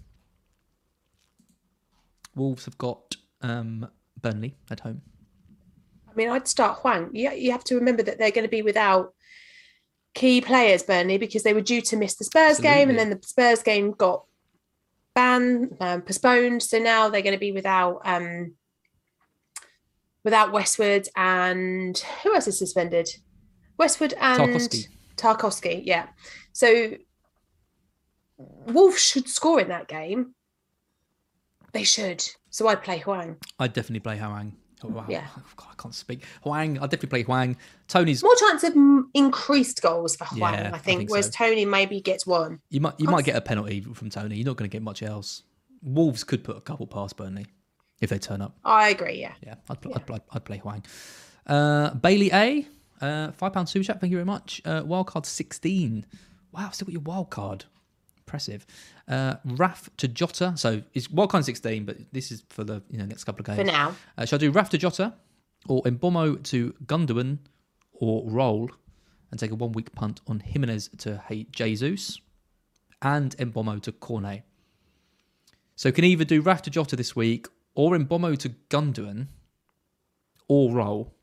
Wolves have got um, Burnley at home. I mean, I'd start Hwang. You, you have to remember that they're going to be without key players, Burnley, because they were due to miss the Spurs Absolutely. game, and then the Spurs game got banned, um, postponed. So now they're going to be without um, without Westwood, and who else is suspended? Westwood and Tarkowski. Tarkowski, yeah. So Wolves should score in that game. They should. So I'd play Hwang. I'd definitely play Hwang. Oh, wow. Yeah. God, I can't speak. Hwang, I'd definitely play Hwang. Tony's... More chance of m- increased goals for Hwang, Yeah, I I think, think whereas so. Tony maybe gets one. You might you Can't might s- get a penalty from Tony. You're not going to get much else. Wolves could put a couple past Burnley if they turn up. I agree, yeah. Yeah, I'd, pl- I'd, I'd, I'd play Hwang. Uh, Bailey A, uh, five pound super chat. Thank you very much. Uh, wildcard sixteen. Wow, still got your wild card. Impressive. Uh, Raf to Jota. So it's wildcard sixteen, but this is for the you know next couple of games. For now. Uh, shall I do Raf to Jota or Mbomo to Gundogan or Roll and take a one week punt on Jimenez to Hey Jesus and Mbomo to Cornet? So can either do Raf to Jota this week or Mbomo to Gundogan or Roll.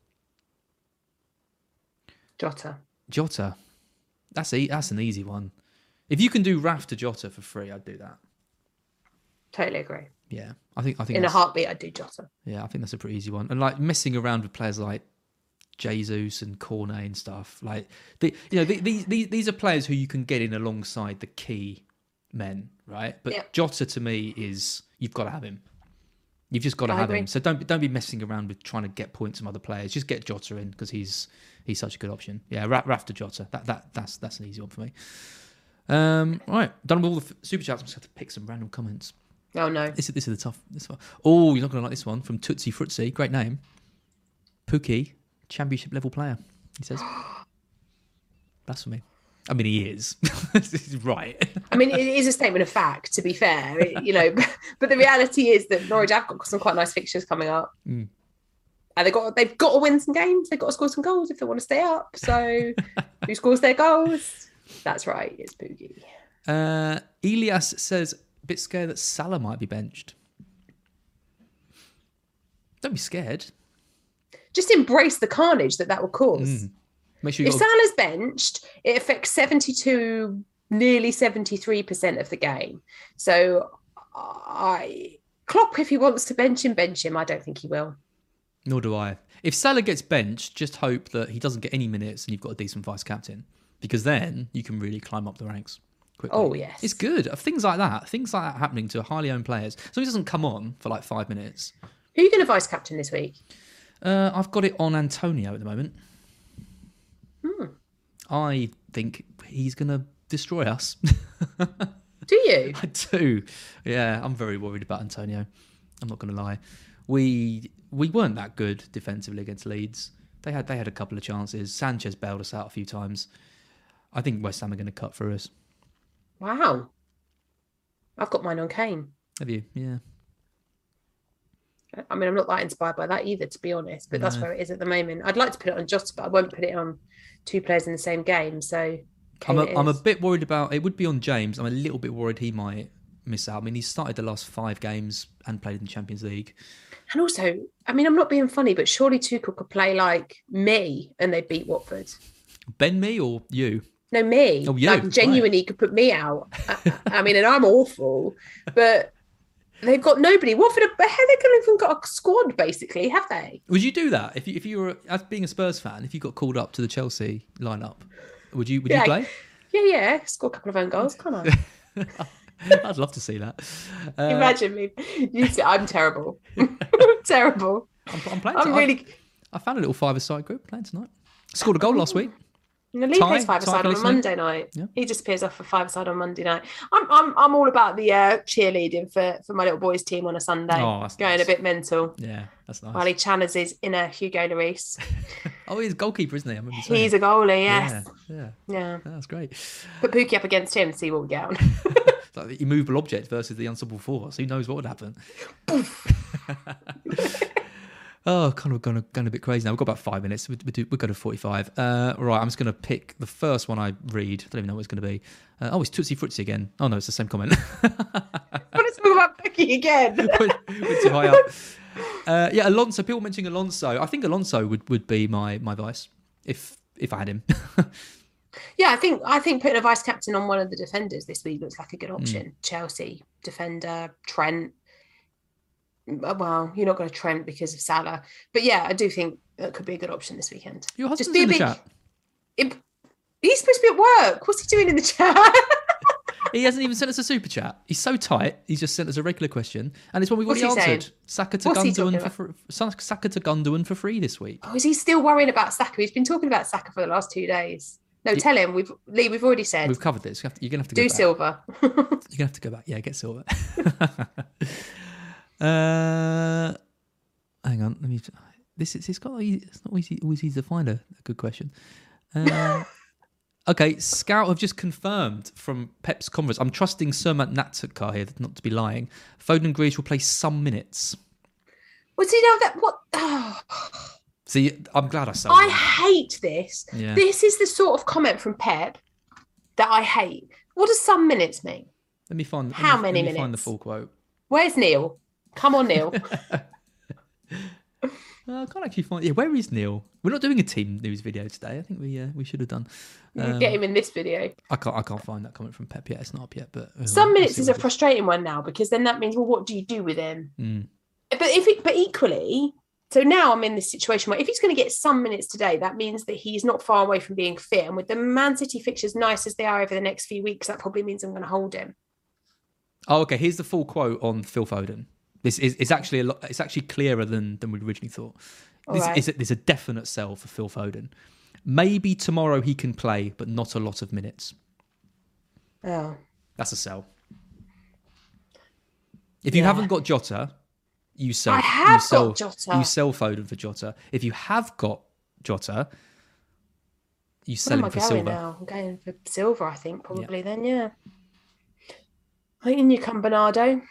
Jota. Jota. That's e- that's an easy one. If you can do Raf to Jota for free, I'd do that. Totally agree. Yeah, I think I think In a that's- heartbeat, I'd do Jota. Yeah, I think that's a pretty easy one. And like messing around with players like Jesus and Cornet and stuff, like the, you know, the, these these these are players who you can get in alongside the key men, right? But Yeah. Jota to me is you've got to have him. You've just got to I have agree. him. So don't don't be messing around with trying to get points from other players. Just get Jota in because he's he's such a good option. Yeah, Raf, Raf to Jota. That that that's that's an easy one for me. Um, right, done with all the f- super chats. I'm just have to pick some random comments. Oh, no. This is this is the tough. This one. Oh, you're not going to like this one from Tootsie Fruitsy. Great name. Pookie, championship level player. He says. Blasphemy. I mean, he is. This is right. I mean, it is a statement of fact, to be fair, it- you know, but the reality is that Norwich have got some quite nice fixtures coming up. Mm. And they've got, they've got to win some games. They've got to score some goals if they want to stay up. So who scores their goals? That's right, it's Pookie. Uh, Elias says, a bit scared that Salah might be benched. Don't be scared. Just embrace the carnage that that will cause. Mm. Make sure you If got. Salah's benched, it affects seventy-two, nearly seventy-three percent of the game. So I Klopp, if he wants to bench him, bench him. I don't think he will. Nor do I. If Salah gets benched, just hope that he doesn't get any minutes and you've got a decent vice captain, because then you can really climb up the ranks quickly. Oh, yes. It's good. Things like that, things like that happening to highly owned players. So he doesn't come on for like five minutes. Who are you going to vice captain this week? Uh, I've got it on Antonio at the moment. Hmm. I think he's going to destroy us. Do you? I do. Yeah, I'm very worried about Antonio. I'm not going to lie. We we weren't that good defensively against Leeds. They had they had a couple of chances. Sanchez bailed us out a few times. I think West Ham are going to cut through us. Wow. I've got mine on Kane. Have you? Yeah. I mean, I'm not that inspired by that either, to be honest, but that's No. where it is at the moment. I'd like to put it on Jota, but I won't put it on two players in the same game. So I'm Kane a, it I'm a is. bit worried about, it would be on James. I'm a little bit worried he might miss out. I mean, he's started the last five games and played in the Champions League. And also, I mean, I'm not being funny, but surely Tuchel could play like me and they beat Watford. Ben me or you? No, me. Oh, you, Like, right. genuinely could put me out. I, I mean, and I'm awful, but they've got nobody. Watford, have, have they even got a squad, basically, have they? Would you do that if you if you were, as being a Spurs fan, if you got called up to the Chelsea lineup? Would you would Yeah. you play? Yeah, yeah. Score a couple of own goals, can't I? I'd love to see that. Uh, Imagine me. You see, I'm terrible. terrible. I'm, I'm playing. I'm tonight. really. I, I found a little five-a-side group playing tonight. Scored a goal last week. No, Lee Ty- plays five Ty aside on a listening? Monday night. Yeah. He just appears off for five aside on Monday night. I'm I'm I'm all about the uh, cheerleading for, for my little boys team on a Sunday. Oh, that's Going nice. a bit mental. Yeah, that's nice. While he channels his inner Hugo Lloris. Oh, he's a goalkeeper, isn't he? I remember you saying. He's a goalie, yes. Yeah, yeah, Yeah. that's great. Put Pookie up against him, see what we get on. It's like the immovable object versus the unstoppable force. Who knows what would happen? Oh, kind of going, going a bit crazy now. We've got about five minutes. We, we do, we've got to forty-five. Uh, right, I'm just going to pick the first one I read. I don't even know what it's going to be. Uh, oh, it's Tootsie Fruitsy again. Oh, no, it's the same comment. Let's talk about Pookie again. Went too high up. Uh, yeah, Alonso. People mentioning Alonso. I think Alonso would, would be my, my vice if if I had him. Yeah, I think I think putting a vice captain on one of the defenders this week looks like a good option. Mm. Chelsea defender, Trent. Well, you're not going to Trent because of Salah, but yeah, I do think that could be a good option this weekend. Your husband's in the big, chat. It, he's supposed to be at work. What's he doing in the chat? He hasn't even sent us a super chat. He's so tight. He's just sent us a regular question, and it's one we've already What's he answered. saying? Saka to What's he Gundogan talking for fr- Saka to Gundogan for free this week. Oh, is he still worrying about Saka? He's been talking about Saka for the last two days. No, You- tell him. We've Lee. We've already said. We've covered this. You have to- You're gonna have to go Do back. Silver. You're gonna have to go back. Yeah, get Silver. uh, hang on. Let me. This is. It's got. It's not easy. Always easy to find a, a good question. Uh, okay, Scout have just confirmed from Pep's conference. I'm trusting Surmat Natsukar here not to be lying. Foden and Grealish will play some minutes. Well, do you know that what? Oh, See, I'm glad I saw. I that. hate this. Yeah. This is the sort of comment from Pep that I hate. What does some minutes mean? Let me find. How let me, many let me Find the minutes? full quote. Where's Neil? Come on, Neil. Uh, I can't actually find. Yeah, where is Neil? We're not doing a team news video today. I think we uh, we should have done. You Um, get him in this video. I can't. I can't find that comment from Pep yet. It's not up yet. But uh, Some we'll minutes see is a what it is. frustrating one now because then that means, well, what do you do with him? Mm. But if it, but equally, so now I'm in this situation where if he's going to get some minutes today, that means that he's not far away from being fit. And with the Man City fixtures nice as they are over the next few weeks, that probably means I'm going to hold him. Oh, okay. Here's the full quote on Phil Foden. This is it's actually a lot. It's actually clearer than than we originally thought. This All right. is a, there's a definite sell for Phil Foden. Maybe tomorrow he can play, but not a lot of minutes. Oh, That's a sell. If you Yeah. haven't got Jota, you sell. I have you sell, got Jota. You sell Foden for Jota. If you have got Jota, you where sell am I him for going silver. now? I'm going for silver, I think, probably then, yeah. In you come, Bernardo.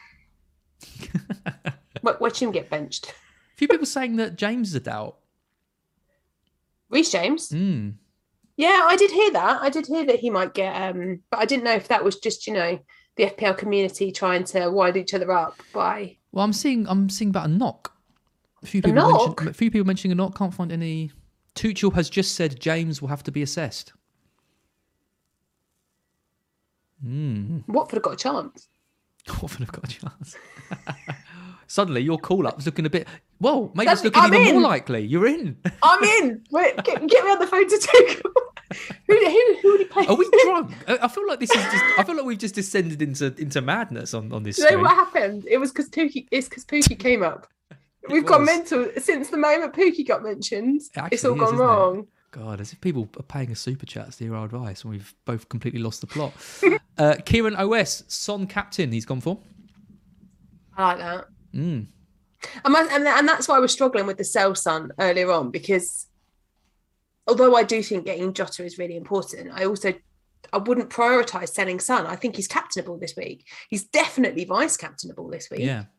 Watch watch him get benched. A few people saying that James is a doubt. Reece James. Mm. Yeah, I did hear that. I did hear that he might get, um, but I didn't know if that was just, you know, the F P L community trying to wind each other up by. Well, I'm seeing. I'm seeing about a knock. A few people knock? mention, a few people mentioning a knock. Can't find any. Tuchel has just said James will have to be assessed. Mm. Watford have got a chance. Watford have got a chance. Suddenly, your call-up was looking a bit. Whoa, maybe That's- it's looking I'm even in. more likely. You're in. I'm in. Wait, get, get me on the phone to Tuchel. who, who, who would he play? Are we drunk? I I feel like this is just. I feel like we've just descended into into madness on on this. Do you know stream. what happened? It was because Pookie. It's because Pookie came up. We've got was. mental since the moment Pookie got mentioned. It It's all actually is, gone isn't it? wrong. God, as if people are paying us super chats to hear our advice, and we've both completely lost the plot. uh, Kieran O S, Son captain. He's gone for. I like that. Mm. And, my, and, and that's why I was struggling with the sell Son earlier on, because although I do think getting Jota is really important, I also I wouldn't prioritise selling Son. I think he's captainable this week. He's definitely vice captainable this week. Yeah,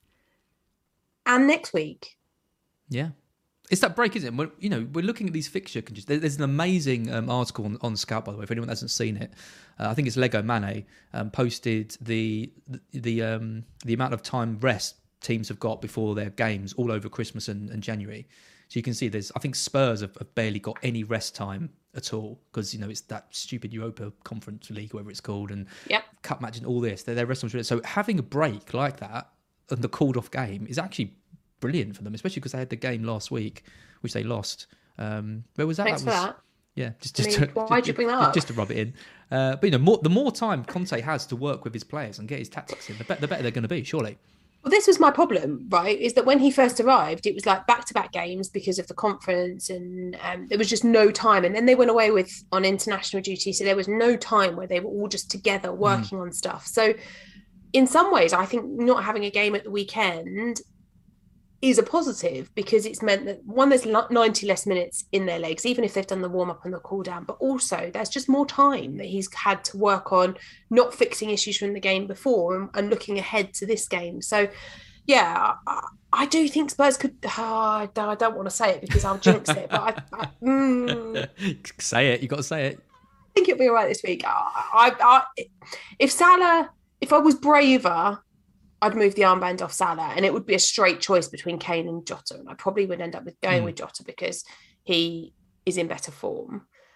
And next week. yeah. It's that break, isn't it? We're, you know, we're looking at these fixture conditions. There- There's an amazing um, article on, on Scout, by the way. If anyone hasn't seen it, uh, I think it's Lego Mane um, posted the the the, um, the amount of time rest teams have got before their games all over Christmas and, and January. So you can see there's. I think Spurs have, have barely got any rest time at all because you know it's that stupid Europa Conference League, whatever it's called, and Yep. cup match and all this. Their, their rest time's really- so having a break like that and the called off game is actually brilliant for them, especially because they had the game last week, which they lost. Um, where was that? Thanks that was, for that. Yeah, just I just mean, to, why'd you bring that just, up? just to rub it in. Uh, but you know, more, the more time Conte has to work with his players and get his tactics in, the better, the better they're going to be. Surely. Well, this was my problem, right? Is that when he first arrived, it was like back-to-back games because of the conference, and um, there was just no time. And then they went away with on international duty, so there was no time where they were all just together working mm. on stuff. So, in some ways, I think not having a game at the weekend is a positive because it's meant that one, there's ninety less minutes in their legs, even if they've done the warm-up and the cool-down, but also there's just more time that he's had to work on not fixing issues from the game before and, and looking ahead to this game. So yeah, I, I do think Spurs could oh, I, don't, I don't want to say it because I'll jinx it, but I, I mm, say it, you got to say it. I think it'll be all right this week. I, I, I, if Salah, if I was braver, I'd move the armband off Salah and it would be a straight choice between Kane and Jota. And I probably would end up with going mm. with Jota because he is in better form.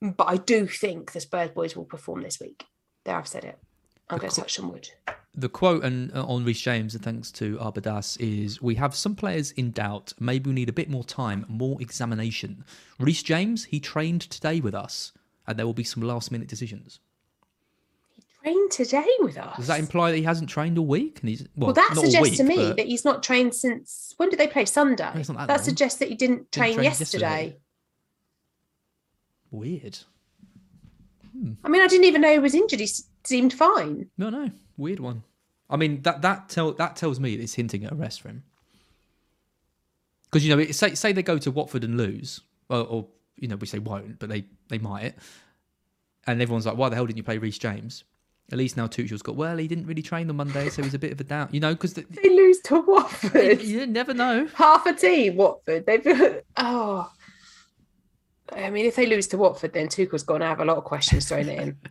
but I do think the Spurs boys will perform this week. There, I've said it. I'm going to qu- touch some wood. The quote and uh, on Reece James, and thanks to Arbadas, is we have some players in doubt. Maybe we need a bit more time, more examination. Reece James, he trained today with us, and there will be some last minute decisions. He trained today with us. Does that imply that he hasn't trained all week? And he's well, well that not suggests all week, to me but that he's not trained since when did they play? Sunday. It's not that that long. suggests that he didn't train, Didn't train yesterday. yesterday. Weird. I mean, I didn't even know he was injured. He s- seemed fine. No, no, weird one. I mean, that that tell that tells me it's hinting at a rest for him. Because you know, it, say say they go to Watford and lose, or, or you know, we say won't, but they they might, and everyone's like, why the hell didn't you play Reece James? At least now Tuchel's got, well, he didn't really train on Monday, so he's a bit of a doubt, you know, because the, They lose to Watford. you never know. Half a team, Watford. They've oh. I mean, if they lose to Watford, then Tuchel's going to have a lot of questions thrown at him.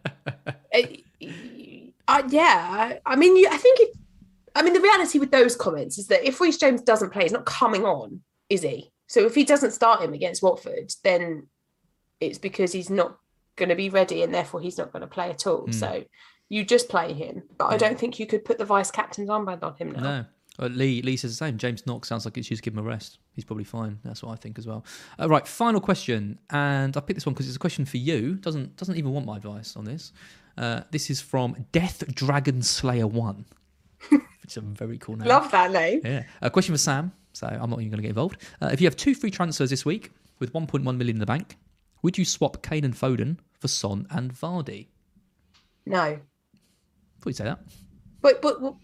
uh, yeah, I mean, you, I think it. I mean, the reality with those comments is that if Reece James doesn't play, he's not coming on, is he? So if he doesn't start him against Watford, then it's because he's not going to be ready, and therefore he's not going to play at all. Mm. So you just play him, but yeah. I don't think you could put the vice captain's armband on him now. No. Uh, Lee, Lee says the same. James Knox sounds like it's just give him a rest. He's probably fine. That's what I think as well. Uh, right, final question, and I picked this one because it's a question for you. Doesn't doesn't even want my advice on this. Uh, this is from Death Dragon Slayer One, which is a very cool name. Love that name. Yeah. A question for Sam. So I'm not even going to get involved. Uh, if you have two free transfers this week with one point one million in the bank, would you swap Kane and Foden for Son and Vardy? No. Thought you'd say that. But but. but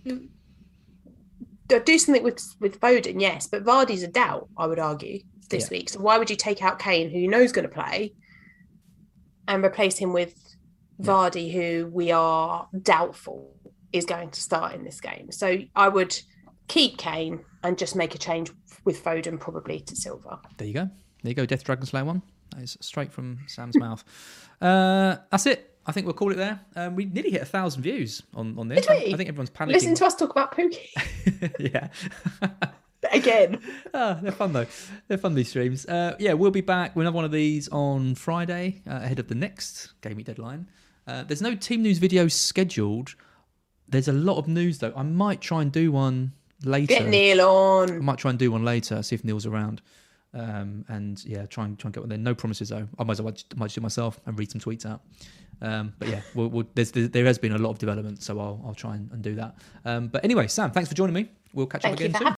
do something with with Foden, yes, but Vardy's a doubt, I would argue, this yeah. week. So why would you take out Kane, who you know is going to play, and replace him with yeah. Vardy, who we are doubtful is going to start in this game? So I would keep Kane and just make a change with Foden, probably to Silva. There you go. There you go, Death Dragon Slayer One. That is straight from Sam's mouth. Uh, that's it. I think we'll call it there. Um, we nearly hit a thousand views on, on this. I, I think everyone's panicking. Listen to us talk about Pookie. yeah. Again. Oh, they're fun, though. They're fun, these streams. Uh, yeah, we'll be back. We'll have one of these on Friday, uh, ahead of the next Game Week deadline. Uh, there's no team news videos scheduled. There's a lot of news, though. I might try and do one later. Get Neil on. I might try and do one later, see if Neil's around. Um, and, yeah, try and, try and get one there. No promises, though. I might as well I might just do it myself and read some tweets out. Um, but yeah, we'll, we'll, there's, there has been a lot of development, so I'll, I'll try and, and do that. Um, but anyway, Sam, thanks for joining me. We'll catch Thank up again you for soon.